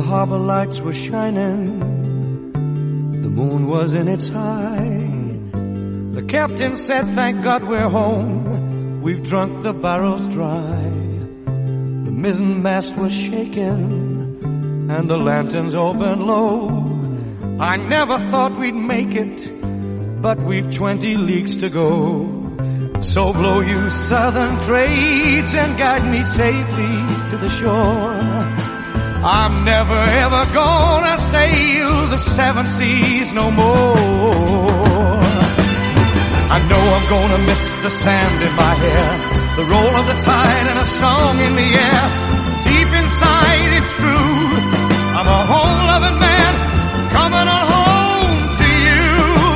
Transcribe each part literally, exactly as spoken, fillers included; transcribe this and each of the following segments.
harbor lights were shining, the moon was in its high. The captain said, thank God we're home, we've drunk the barrels dry. The mizzen mast was shaking and the lanterns all burned low. I never thought we'd make it, but we've twenty leagues to go. So blow you southern trades and guide me safely to the shore. I'm never ever gonna sail the seven seas no more. I know I'm gonna miss the sand in my hair, the roll of the tide and a song in the air. Deep inside it's true, I'm a home-loving man coming on home to you.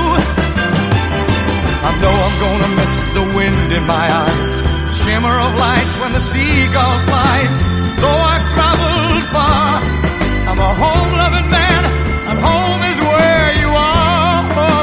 I know I'm gonna miss the wind in my eyes, shimmer of lights when the seagull flies. Though I've traveled far, I'm a home-loving man, and home is where you are.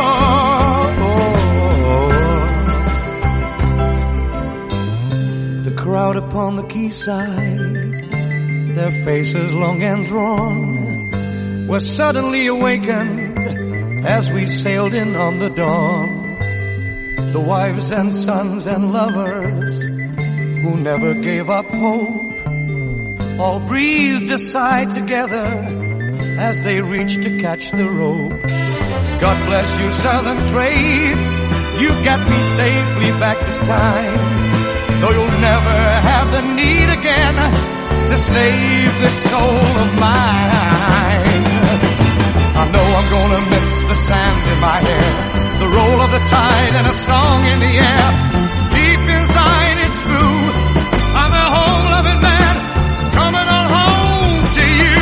The crowd upon the quayside, their faces long and drawn, were suddenly awakened as we sailed in on the dawn. The wives and sons and lovers who never gave up hope all breathed a sigh together as they reached to catch the rope. God bless you, southern trades, you got me safely back this time. Though you'll never have the need again to save this soul of mine. I know I'm gonna miss the sand in my hair, the roll of the tide and a song in the air. Deep inside it's true, I'm a home-loving man coming on home to you.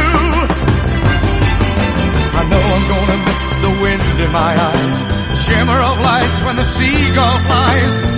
I know I'm gonna miss the wind in my eyes, the shimmer of lights when the seagull flies.